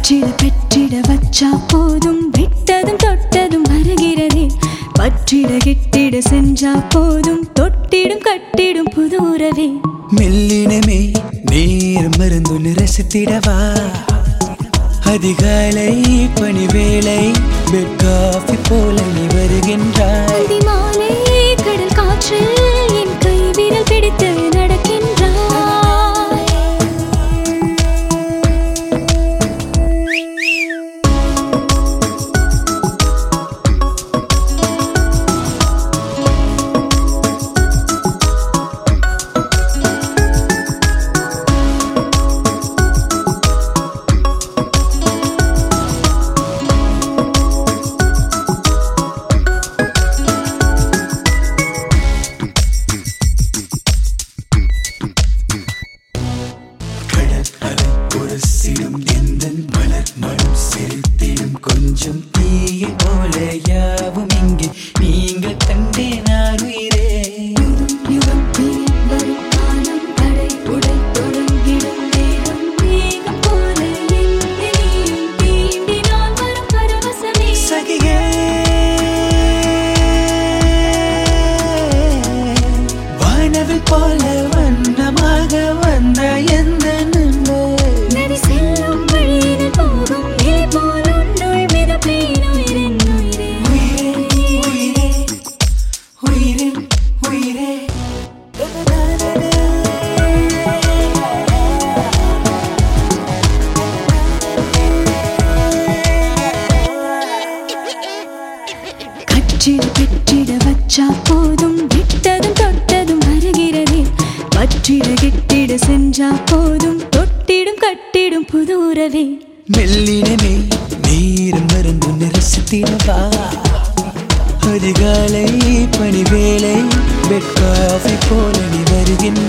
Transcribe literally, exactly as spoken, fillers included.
கற்றிட பெற்றிட வச்சா போதும் விட்டதும் தொட்டதும் வருகிறதே பற்றிட கிட்டிட செஞ்சா போதும் தொட்டிடும் கட்டிடும் புது உறவே மெல்லினமே நேரம் மருந்து ரசித்திடவா அதிகாலை பணி வேளை பெட் காஃபி போல நீ வருகின்றாய் அதிமாலை கடல் காற்றில் என் கை விரல் பிடித்து நடக்கின்றாய் கொஞ்சம் தீய போல யாவும் இங்கே நீங்கள் கண்டே நான் உயிரே சகியே வானவில் போல வண்ணமாக வந்த எந்த கற்றிட பெற்றிட வச்சா போதும் விட்டதும் தொட்டதும் வருகிறதே பற்றிட கிட்டிட செஞ்சா போதும் தொட்டிடும் கட்டிடும் புது உறவே மெல்லினமே நேரம் மருந்து ரசித்திடவா அதிகாலை பணி வேளை பெட் காஃபி போல நீ வருகின்ற